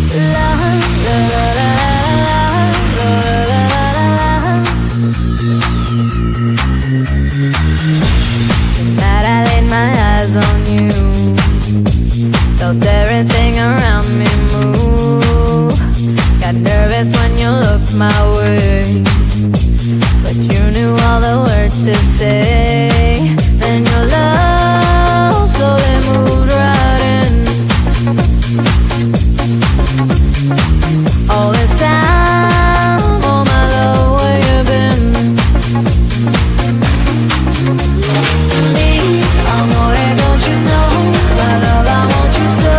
La la la la la la la. Tonight I laid my eyes on you, felt everything around me move. Got nervous when you looked my way, but you knew all the words to say. Then your love slowly moved right in. All this time, oh my love, where you been? Me, amore, don't you know? My love, I want you so.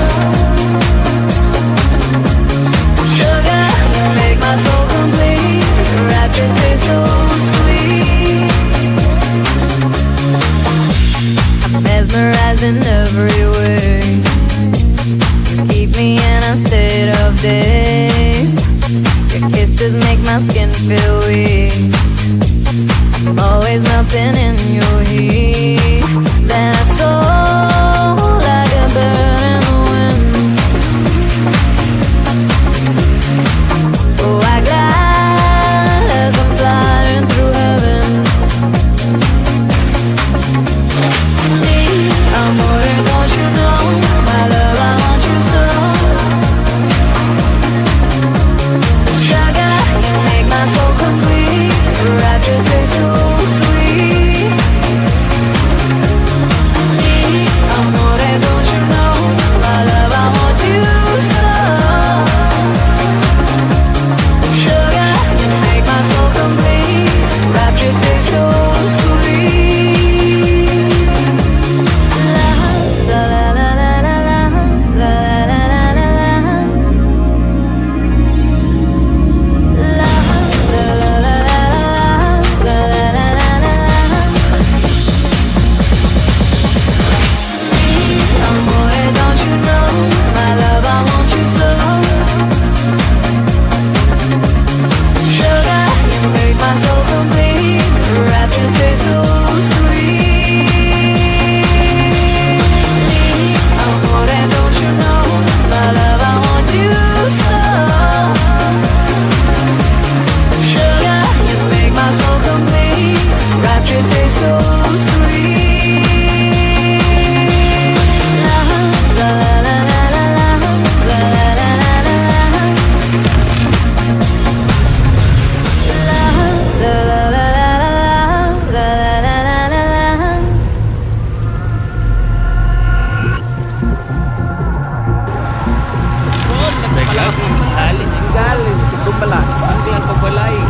Sugar, you make my soul complete. Your rapture tastes so sweet. I'm mesmerized in every way. Keep me in a state of daze. Your kisses make my skin feel weak. I'm always melting in your heat. Then I soar like a bird in the wind. Oh, I glide as I'm flying through heaven. Me, amore, don't you know? My love, I want you so. Sugar, you make my soul complete. Your rapture tastes so sweet. Me, amore, don't you know? My love, I want you so. Sugar, you make my soul complete. Rapture tastes so sweet. La la la la la la la la la la la. La la la la la la la la la. Amore, don't you know? My love, I want you so. Sugar, you make my soul complete. Rapture tastes so sweet. Amore, don't you know? My love, I want you so. Sugar, you make my soul complete. Rapture tastes so sweet. La la la la la la la la la la la. La la la la la la la la la. Galing, galing, tumbalak. Ang lang pagwalay.